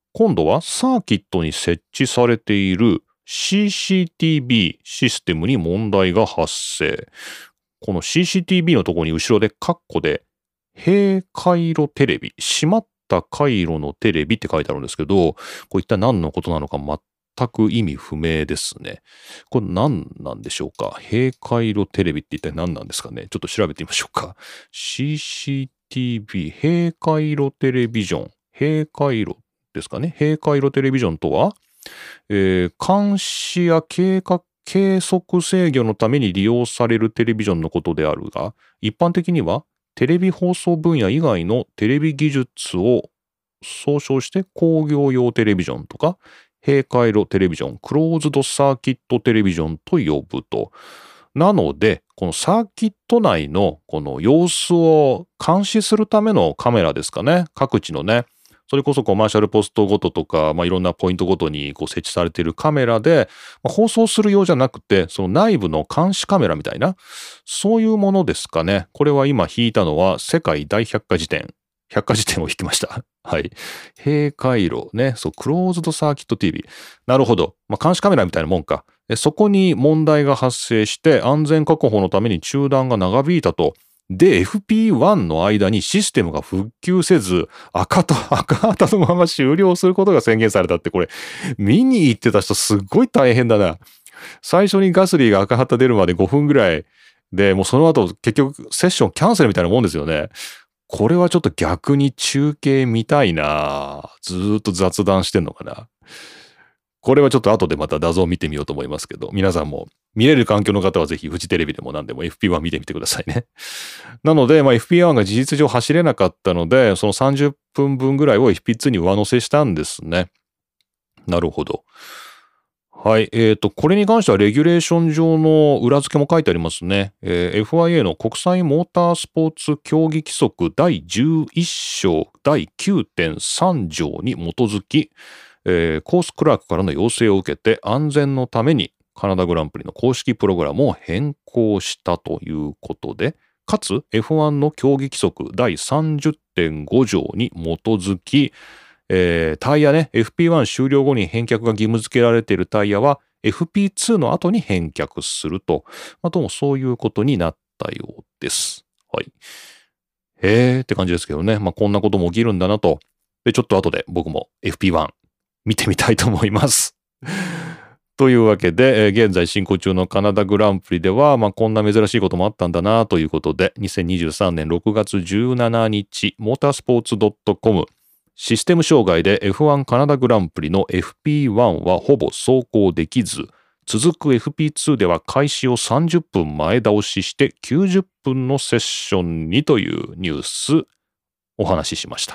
今度はサーキットに設置されている シーシーティーブイ システムに問題が発生。この シーシーティーブイ のところに後ろでカッコで閉回路テレビ、閉まった回路のテレビって書いてあるんですけど、これ一体何のことなのか全く意味不明ですね。これ何なんでしょうか。閉回路テレビって一体何なんですかね。ちょっと調べてみましょうか。シーシーティーブイ 閉回路テレビジョン。閉回路ですかね。閉回路テレビジョンとは、えー、監視や計画計測制御のために利用されるテレビジョンのことであるが、一般的にはテレビ放送分野以外のテレビ技術を総称して工業用テレビジョンとか閉回路テレビジョン、クローズドサーキットテレビジョンと呼ぶと。なので、このサーキット内のこの様子を監視するためのカメラですかね。各地のね。それこそコマーシャルポストごととか、まあ、いろんなポイントごとにこう設置されているカメラで、まあ、放送するようじゃなくて、その内部の監視カメラみたいな、そういうものですかね。これは今引いたのは世界大百科事典。百科事典を引きました。はい。閉回路ね。そう、クローズドサーキット ティーブイ。なるほど。まあ、監視カメラみたいなもんか。そこに問題が発生して安全確保のために中断が長引いたと。で、エフピーワン の間にシステムが復旧せず、赤と赤旗のまま終了することが宣言されたって、これ、見に行ってた人すっごい大変だな。最初にガスリーが赤旗出るまでごふんぐらいで、もうその後結局セッションキャンセルみたいなもんですよね。これはちょっと逆に中継見たいな。ずーっと雑談してんのかな。これはちょっと後でまた画像を見てみようと思いますけど、皆さんも見れる環境の方はぜひフジテレビでも何でも エフピーワン 見てみてくださいね。なので、まあ、エフピーワン が事実上走れなかったので、そのさんじゅっぷんぶんぐらいを エフピーツー に上乗せしたんですね。なるほど。はい。えっと、これに関してはレギュレーション上の裏付けも書いてありますね。えー、エフアイエー の国際モータースポーツ競技規則だいじゅういっ章だい きゅうてんさん 条に基づき、えー、コースクラークからの要請を受けて安全のためにカナダグランプリの公式プログラムを変更したということで、かつ エフワン の競技規則だいさんじゅってんご 条に基づき、えー、タイヤね、エフピーワン 終了後に返却が義務付けられているタイヤは エフピーツー の後に返却すると、まあ、どうもそういうことになったようです。はい。へーって感じですけどね。まあ、こんなことも起きるんだなと。で、ちょっと後で僕も エフピーワン 見てみたいと思います。というわけで、えー、現在進行中のカナダグランプリでは、まあ、こんな珍しいこともあったんだなということで、にせんにじゅうさんねんろくがつじゅうしちにち、モータースポーツ .com、システム障害で エフワン カナダグランプリの エフピーワン はほぼ走行できず、続く エフピーツー では開始をさんじゅっぷん前倒ししてきゅうじゅっぷんのセッションにというニュースお話ししました。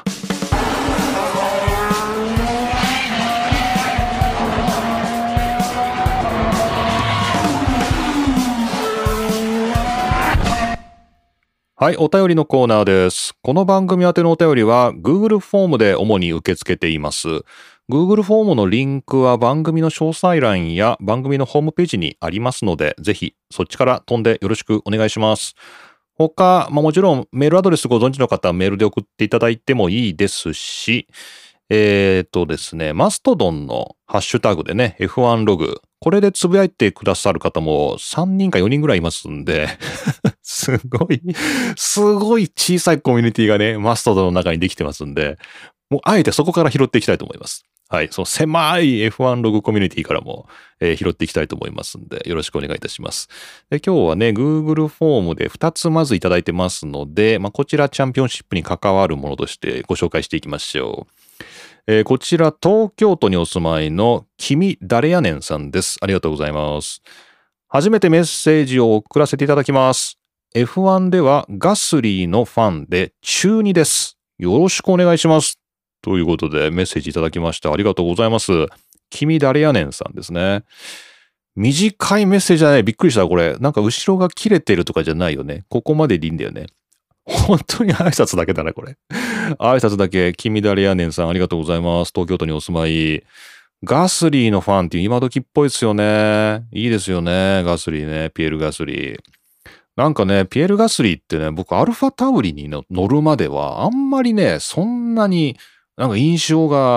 はい、お便りのコーナーです。この番組宛てのお便りは Google フォームで主に受け付けています。Google フォームのリンクは番組の詳細欄や番組のホームページにありますので、ぜひそっちから飛んでよろしくお願いします。他、まあ、もちろんメールアドレスご存知の方はメールで送っていただいてもいいですし、えーっとですね、マストドンのハッシュタグでね、エフワン ログ、これでつぶやいてくださる方もさんにんかよにんぐらいいますんで、すごい、すごい小さいコミュニティがね、マストドンの中にできてますんで、もうあえてそこから拾っていきたいと思います。はい。その狭い エフワン ログコミュニティからも、えー、拾っていきたいと思いますんで、よろしくお願いいたします。で、今日はね、Google フォームでふたつまずいただいてますので、まあ、こちらチャンピオンシップに関わるものとしてご紹介していきましょう。えー、こちら東京都にお住まいの君誰やねんさんです。ありがとうございます。初めてメッセージを送らせていただきます。エフワン ではガスリーのファンで中にです。よろしくお願いします。ということでメッセージいただきました。ありがとうございます。君誰やねんさんですね。短いメッセージじゃない。びっくりした。これ。なんか後ろが切れてるとかじゃないよね。ここまででいいんだよね。本当に挨拶だけだな、これ。挨拶だけ、君誰やねんさん、ありがとうございます。東京都にお住まい。ガスリーのファンっていう今時っぽいですよね。いいですよね、ガスリーね。ピエール・ガスリー。なんかね、ピエール・ガスリーってね、僕、アルファタウリに乗るまでは、あんまりね、そんなに、なんか印象が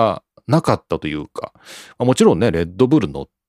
なかったというか、まあ、もちろんね、レッドブル乗って、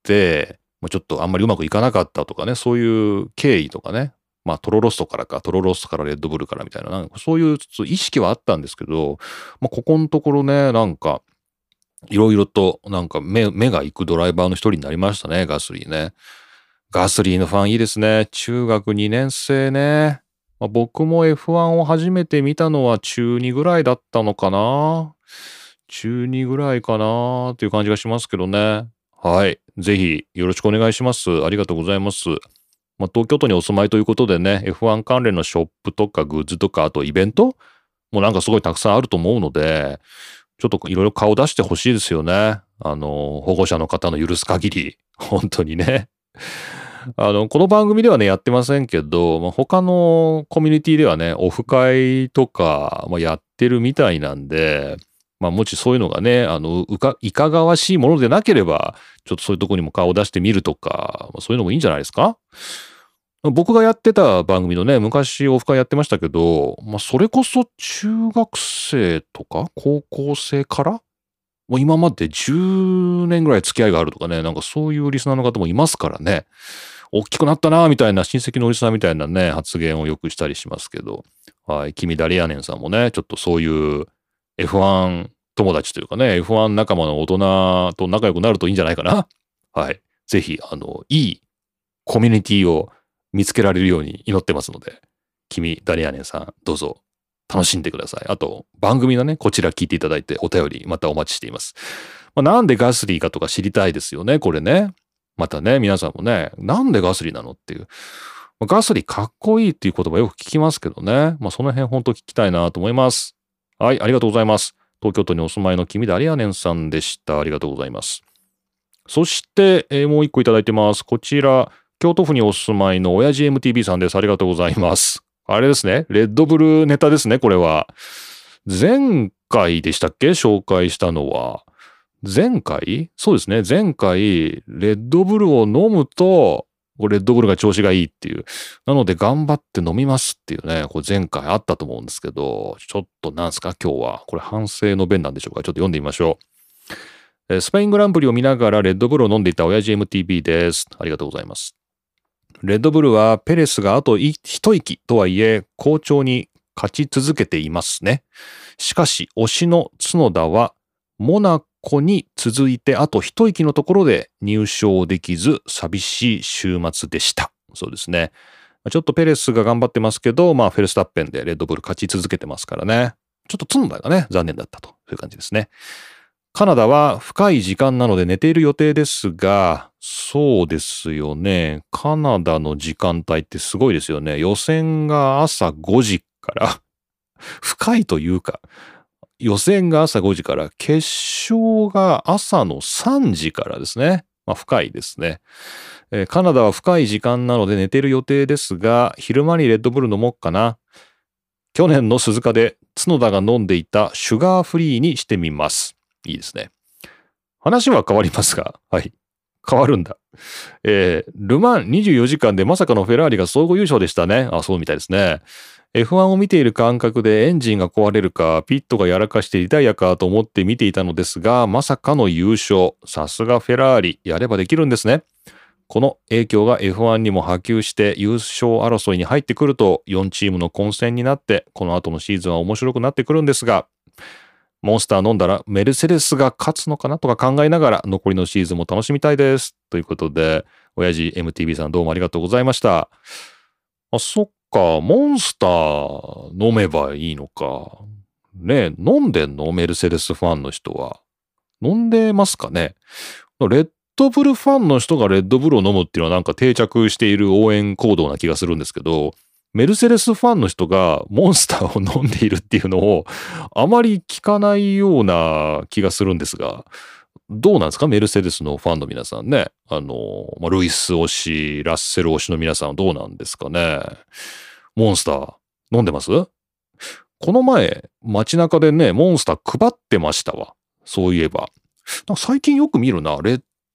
まあ、ちょっとあんまりうまくいかなかったとかね、そういう経緯とかね、まあトロロストからか、トロロストからレッドブルからみたいな、なんかそういう意識はあったんですけど、まあ、ここのところね、なんか、いろいろとなんか目、目が行くドライバーの一人になりましたね、ガスリーね。ガスリーのファンいいですね。中学にねん生ね。まあ、僕も エフワン を初めて見たのは中にぐらいだったのかな。中にぐらいかなっていう感じがしますけどね。はい。ぜひよろしくお願いします。ありがとうございます。まあ、東京都にお住まいということでね、エフワン 関連のショップとかグッズとか、あとイベントもなんかすごいたくさんあると思うので、ちょっといろいろ顔出してほしいですよね。あの、保護者の方の許す限り。本当にね。あの、この番組ではね、やってませんけど、まあ、他のコミュニティではね、オフ会とか、まあ、やってるみたいなんで、まあ、もしそういうのがね、あの、うか、いかがわしいものでなければ、ちょっとそういうとこにも顔を出してみるとか、まあ、そういうのもいいんじゃないですか？僕がやってた番組のね、昔オフ会やってましたけど、まあ、それこそ中学生とか高校生からもう今までじゅうねんぐらい付き合いがあるとかね、なんかそういうリスナーの方もいますからね。大きくなったなみたいな親戚のおじさんみたいなね、発言をよくしたりしますけど。はい。君誰やねんさんもね、ちょっとそういう エフワン 友達というかね、エフワン 仲間の大人と仲良くなるといいんじゃないかな。はい。ぜひ、あの、いいコミュニティを見つけられるように祈ってますので、君誰やねんさん、どうぞ楽しんでください。あと、番組のね、こちら聞いていただいてお便りまたお待ちしています。まあ、なんでガスリーかとか知りたいですよね、これね。またね、皆さんもね、なんでガスリーなのっていう。ガスリーかっこいいっていう言葉よく聞きますけどね。まあ、その辺本当聞きたいなと思います。はい、ありがとうございます。東京都にお住まいの君誰やねんさんでした。ありがとうございます。そして、えーもう一個いただいてます。こちら、京都府にお住まいの親父 エムティーブイ さんです。ありがとうございます。あれですね。レッドブルネタですね、これは。前回でしたっけ紹介したのは。前回そうですね。前回、レッドブルを飲むと、レッドブルが調子がいいっていう。なので頑張って飲みますっていうね、これ前回あったと思うんですけど、ちょっとなんすか今日は。これ反省の弁なんでしょうか。ちょっと読んでみましょう。スペイングランプリを見ながらレッドブルを飲んでいた親父 エムティーブイ です。ありがとうございます。レッドブルはペレスがあと一息とはいえ好調に勝ち続けていますね。しかし推しの角田はモナコに続いてあと一息のところで入賞できず寂しい週末でした。そうですね。ちょっとペレスが頑張ってますけど、まあフェルスタッペンでレッドブル勝ち続けてますからね。ちょっと角田がね、残念だったという感じですね。カナダは深い時間なので寝ている予定ですが、そうですよね。カナダの時間帯ってすごいですよね。予選が朝ごじから、深いというか、予選が朝ごじから、決勝が朝のさんじからですね。まあ深いですね。えーカナダは深い時間なので寝ている予定ですが、昼間にレッドブル飲もうかな。去年の鈴鹿で角田が飲んでいたシュガーフリーにしてみます。いいですね。話は変わりますが、はい。変わるんだ。えー、ルマンにじゅうよじかんでまさかのフェラーリが総合優勝でしたね。あ、そうみたいですね。エフワン を見ている感覚でエンジンが壊れるか、ピットがやらかしてリタイアかと思って見ていたのですが、まさかの優勝。さすがフェラーリ。やればできるんですね。この影響が エフワン にも波及して優勝争いに入ってくるとよんチームの混戦になって、この後のシーズンは面白くなってくるんですが、モンスター飲んだらメルセデスが勝つのかなとか考えながら残りのシーズンも楽しみたいです。ということで、親父 エムティーブイ さんどうもありがとうございました。あ、そっか、モンスター飲めばいいのか。ねえ、飲んでんのメルセデスファンの人は。飲んでますかね。レッドブルファンの人がレッドブルを飲むっていうのはなんか定着している応援行動な気がするんですけど、メルセデスファンの人がモンスターを飲んでいるっていうのをあまり聞かないような気がするんですが、どうなんですかメルセデスのファンの皆さんね。あの、まあ、ルイス推し、ラッセル推しの皆さんはどうなんですかね。モンスター飲んでます？この前街中でね、モンスター配ってましたわ。そういえば。なんか最近よく見るな。レッ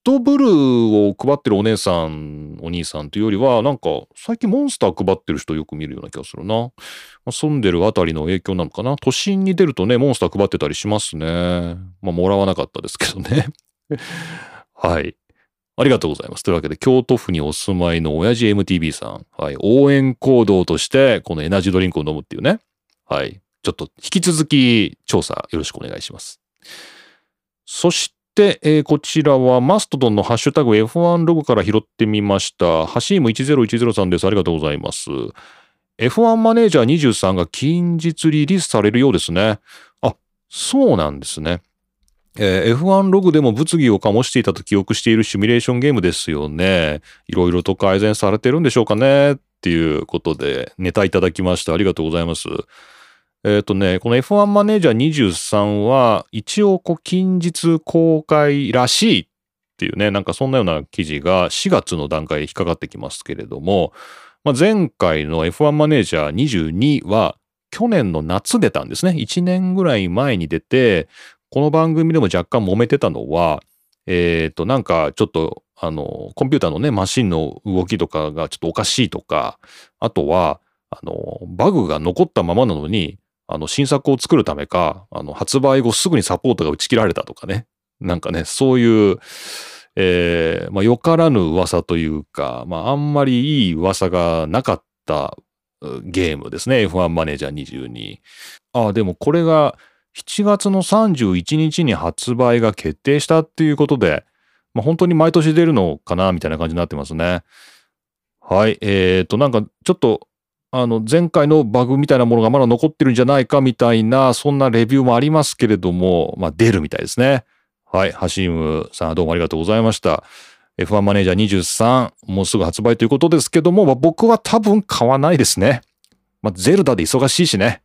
ドブルを配ってるお姉さん、お兄さんというよりは、なんか最近モンスター配ってる人よく見るような気がするな。まあ、住んでるあたりの影響なのかな。都心に出るとね、モンスター配ってたりしますね。まあ、もらわなかったですけどね。はい。ありがとうございます。というわけで、京都府にお住まいの親父 エムティービー さん。はい。応援行動として、このエナジードリンクを飲むっていうね。はい。ちょっと引き続き調査よろしくお願いします。そして、えー、こちらはマストドンのハッシュタグ エフワン ログから拾ってみました。ハシームいちぜろいちぜろさんです。ありがとうございます。エフワン マネージャーにじゅうさんが近日リリースされるようですね。あ、そうなんですね。えー、エフワン ログでも物議を醸していたと記憶しているシミュレーションゲームですよね。いろいろと改善されてるんでしょうかねっていうことでネタいただきました。ありがとうございます。えっとね、この エフワン マネージャーにじゅうさんは一応こう近日公開らしいっていうね、なんかそんなような記事がしがつの段階で引っかかってきますけれども、まあ、前回の エフワン マネージャーにじゅうには去年の夏出たんですね。いちねんぐらい前に出て、この番組でも若干揉めてたのは、えっと、なんかちょっと、あの、コンピューターのね、マシンの動きとかがちょっとおかしいとか、あとは、あの、バグが残ったままなのに、あの、新作を作るためか、あの、発売後すぐにサポートが打ち切られたとかね。なんかね、そういう、えー、まあ、よからぬ噂というか、まあ、あんまりいい噂がなかったゲームですね。エフワン マネージャーにじゅうに。ああ、でもこれがしちがつのさんじゅういちにちに発売が決定したっていうことで、まあ、本当に毎年出るのかなみたいな感じになってますね。はい。えーと、なんかちょっと、あの、前回のバグみたいなものがまだ残ってるんじゃないかみたいな、そんなレビューもありますけれども、まあ、出るみたいですね。はい。ハシームさんどうもありがとうございました。エフワン マネージャーにじゅうさん、もうすぐ発売ということですけども、まあ、僕は多分買わないですね。まあ、ゼルダで忙しいしね。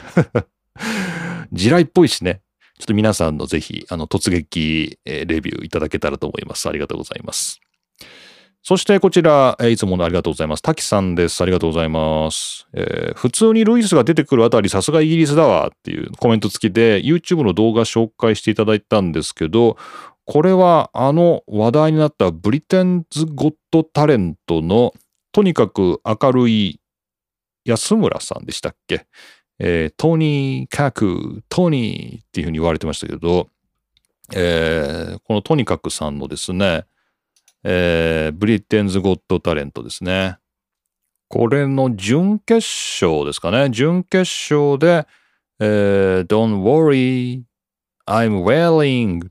地雷っぽいしね。ちょっと皆さんのぜひ、あの、突撃、えー、レビューいただけたらと思います。ありがとうございます。そしてこちら、えー、いつものありがとうございます。滝さんです。ありがとうございます。えー、普通にルイスが出てくるあたり、さすがイギリスだわっていうコメント付きで YouTube の動画紹介していただいたんですけど、これはあの話題になったブリテンズ・ゴット・タレントのとにかく明るい安村さんでしたっけ、えー、トニー・カク、トニーっていうふうに言われてましたけど、えー、このとにかくさんのですね、えー、ブリテンズ・ゴット・タレントですね。これの準決勝ですかね。準決勝で、えー、Don't worry, I'm wearing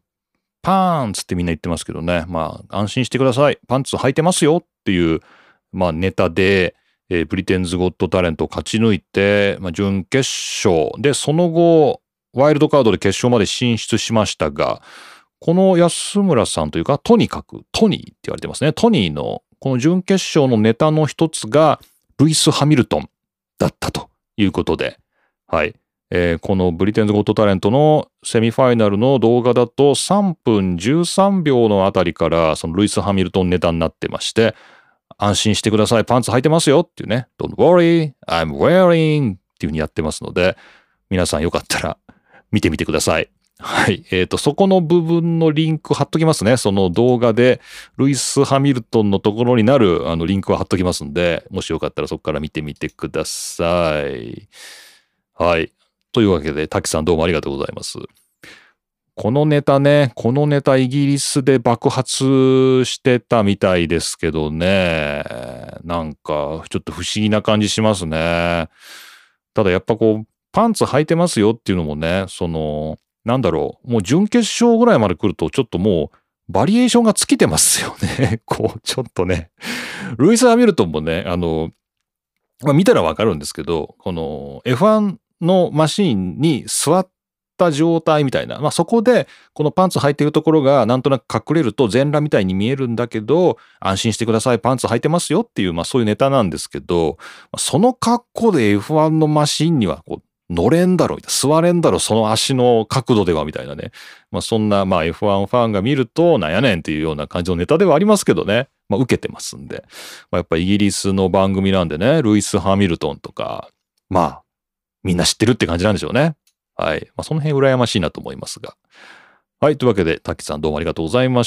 pants ってみんな言ってますけどね。まあ、安心してください。パンツ履いてますよっていう、まあ、ネタで、えー、ブリテンズ・ゴット・タレントを勝ち抜いて、まあ、準決勝で、その後、ワイルドカードで決勝まで進出しましたが、この安村さんというか、とにかくトニーって言われてますね。トニーのこの準決勝のネタの一つが、ルイス・ハミルトンだったということで、はい。えー、このブリテンズ・ゴット・タレントのセミファイナルの動画だとさんぷんじゅうさんびょうのあたりからそのルイス・ハミルトンネタになってまして、安心してください。パンツ履いてますよっていうね。Don't worry, I'm wearing っていう風にやってますので、皆さんよかったら見てみてください。はい。えっと、そこの部分のリンク貼っときますね。その動画で、ルイス・ハミルトンのところになる、あの、リンクは貼っときますんで、もしよかったらそこから見てみてください。はい。というわけで、滝さんどうもありがとうございます。このネタね、このネタイギリスで爆発してたみたいですけどね、なんか、ちょっと不思議な感じしますね。ただやっぱこう、パンツ履いてますよっていうのもね、その、なんだろう、もう準決勝ぐらいまで来ると、ちょっともう、バリエーションが尽きてますよね。こう、ちょっとね。ルイス・ハミルトンもね、あの、まあ、見たらわかるんですけど、この エフワン のマシーンに座った状態みたいな、まあ、そこで、このパンツ履いてるところがなんとなく隠れると全裸みたいに見えるんだけど、安心してください、パンツ履いてますよっていう、まあ、そういうネタなんですけど、その格好で エフワン のマシーンにはこう、乗れんだろ、座れんだろ、その足の角度では、みたいなね。まあそんな、まあ エフワン ファンが見ると、なんやねんっていうような感じのネタではありますけどね。まあ受けてますんで。まあやっぱイギリスの番組なんでね、ルイス・ハミルトンとか、まあ、みんな知ってるって感じなんでしょうね。はい。まあその辺羨ましいなと思いますが。はい。というわけで、滝さんどうもありがとうございました。 。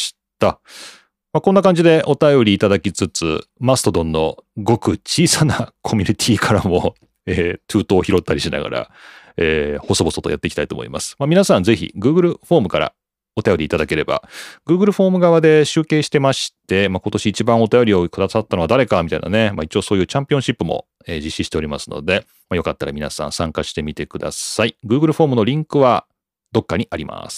まあ、こんな感じでお便りいただきつつ、マストドンのごく小さなコミュニティからも、えー、トゥートを拾ったりしながら、えー、細々とやっていきたいと思います。まあ、皆さんぜひ Google フォームからお便りいただければ、Google フォーム側で集計してまして、まあ、今年一番お便りをくださったのは誰かみたいなね、まあ、一応そういうチャンピオンシップも、えー、実施しておりますので、まあ、よかったら皆さん参加してみてください。Google フォームのリンクはどっかにあります。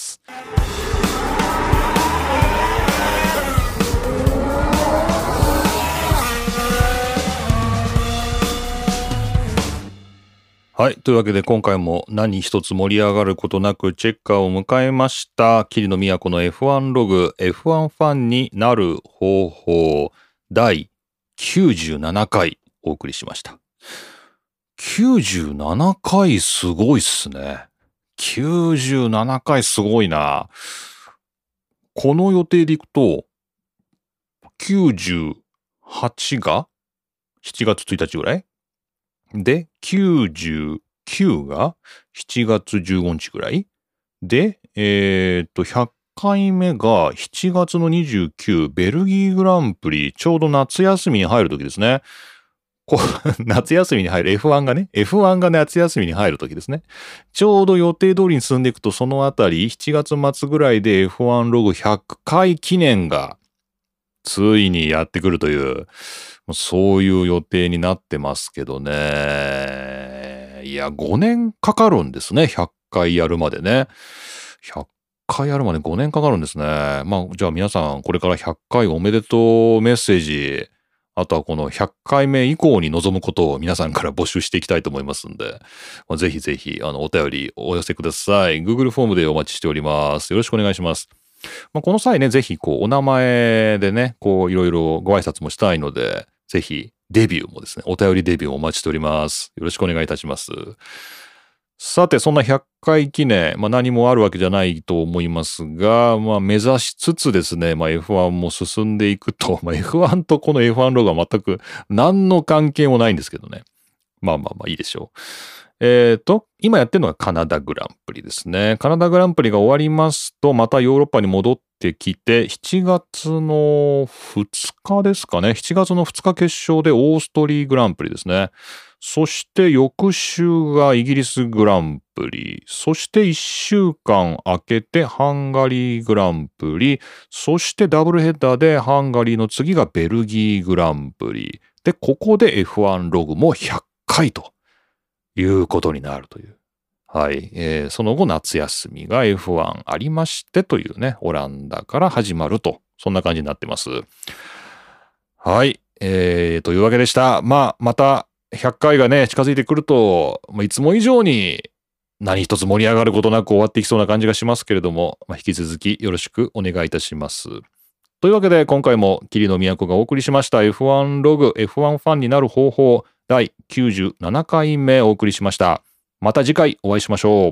はい。というわけで今回も何一つ盛り上がることなくチェッカーを迎えました。桐野都の エフワン ログ、エフワン ファンになる方法、だいきゅうじゅうななかいお送りしました。きゅうじゅうななかいすごいっすね。きゅうじゅうななかいすごいな。この予定でいくと、きゅうじゅうはちがしちがつついたちぐらいで、きゅうじゅうきゅうがしちがつじゅうごにちぐらいで、えー、っと、ひゃっかいめがしちがつのにじゅうくにちベルギーグランプリ、ちょうど夏休みに入る時ですね。こ夏休みに入る エフワン がね、エフワン が夏休みに入る時ですね。ちょうど予定通りに進んでいくと、そのあたりしちがつ末ぐらいで エフワン ログひゃっかい記念がついにやってくるという、そういう予定になってますけどね。いや、ごねんかかるんですね。ひゃっかいやるまでね。ひゃっかいやるまでごねんかかるんですね。まあ、じゃあ皆さん、これからひゃっかいおめでとうメッセージ、あとはこのひゃっかいめ以降に臨むことを皆さんから募集していきたいと思いますんで、まあ、ぜひぜひ、あの、お便りお寄せください。Google フォームでお待ちしております。よろしくお願いします。まあ、この際ね、ぜひ、こう、お名前でね、こう、いろいろご挨拶もしたいので、ぜひ、デビューもですね、お便りデビューもお待ちしております。よろしくお願いいたします。さて、そんなひゃっかい記念、まあ何もあるわけじゃないと思いますが、まあ目指しつつですね、まあ エフワン も進んでいくと、まあ エフワン とこの エフワン ログは全く何の関係もないんですけどね。まあまあまあいいでしょう。えっと、今やってるのがカナダグランプリですね。カナダグランプリが終わりますと、またヨーロッパに戻ってきて、しちがつのふつかですかね。しちがつのふつか決勝でオーストリーグランプリですね。そして翌週がイギリスグランプリ。そしていっしゅうかん空けてハンガリーグランプリ。そしてダブルヘッダーでハンガリーの次がベルギーグランプリ。で、ここで エフワン ログもひゃっかいということになるという。はい。えー、その後夏休みが エフワン ありましてというね、オランダから始まると。そんな感じになってます。はい。えー、というわけでした。まあ、また、ひゃっかいがね、近づいてくると、まあ、いつも以上に何一つ盛り上がることなく終わっていきそうな感じがしますけれども、まあ、引き続きよろしくお願いいたします。というわけで、今回も桐野都がお送りしました エフワン ログ、エフワン ファンになる方法、だいきゅうじゅうななかいめお送りしました。また次回お会いしましょう。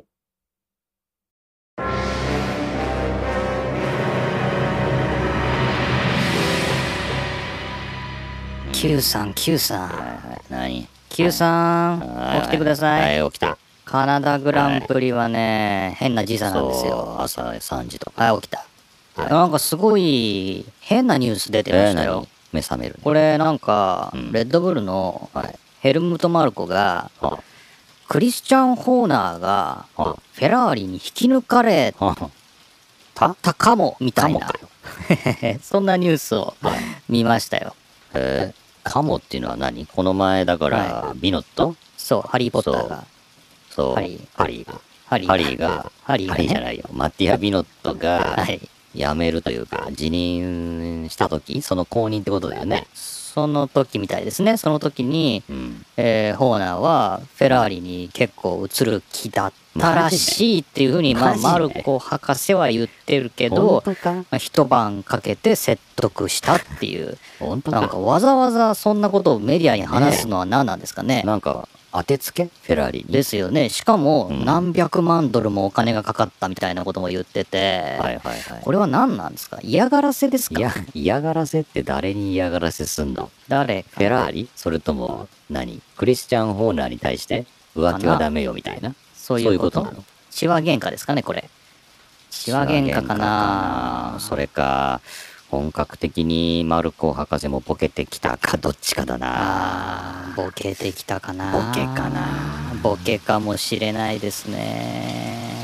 Q さん、Q さん。 はいはい、何 Q さん、起きてください。 はい、起きた。 カナダグランプリはね、変な時差なんですよ。 朝さんじとか。 はい、起きた。なんかすごい変なニュース出てましたよ。 目覚めるね。 これなんか、 うんレッドブルのはいヘルムト・マルコが、 はクリスチャン・ホーナーがはフェラーリに引き抜かれはたたかもみたいなかもかよそんなニュースを見ましたよ。 えー、カモっていうのは何？この前だから、 はビノットそう、ハリー・ポッターが。 そう、 ハリーハリーが。 ハリーハリーが、 ハリーがねハリーじゃないよ。マティア・ビノットがはい。 辞めるというか、辞任した時、その後任ってことだよね。 その時みたいですね。その時に、 うん。 えーホーナーはフェラーリに結構移る気だったらしいっていうふうに、まあ、 マジでマルコ博士は言ってるけど、 本当か？ まあ、一晩かけて説得したっていう、 本当か？ なんかわざわざそんなことをメディアに話すのは何なんですかね。 なんか、当てつけ？フェラーリに。 ですよね。しかもうん何百万ドルもお金がかかったみたいなことも言ってて、 はいはいはい。 これは何なんですか？嫌がらせですか？ いや、嫌がらせって誰に嫌がらせすんの？ 誰フェラーリ？それとも何？クリスチャン・ホーナーに対して浮気はダメよみたいな。 そういうことそういうことなの？ 血は喧嘩ですかね、これ。血は喧嘩かな。 それか、 本格的にマルコー博士もボケてきたかどっちかだな。 あーボケてきたかな。 ボケかな。 ボケかもしれないですね。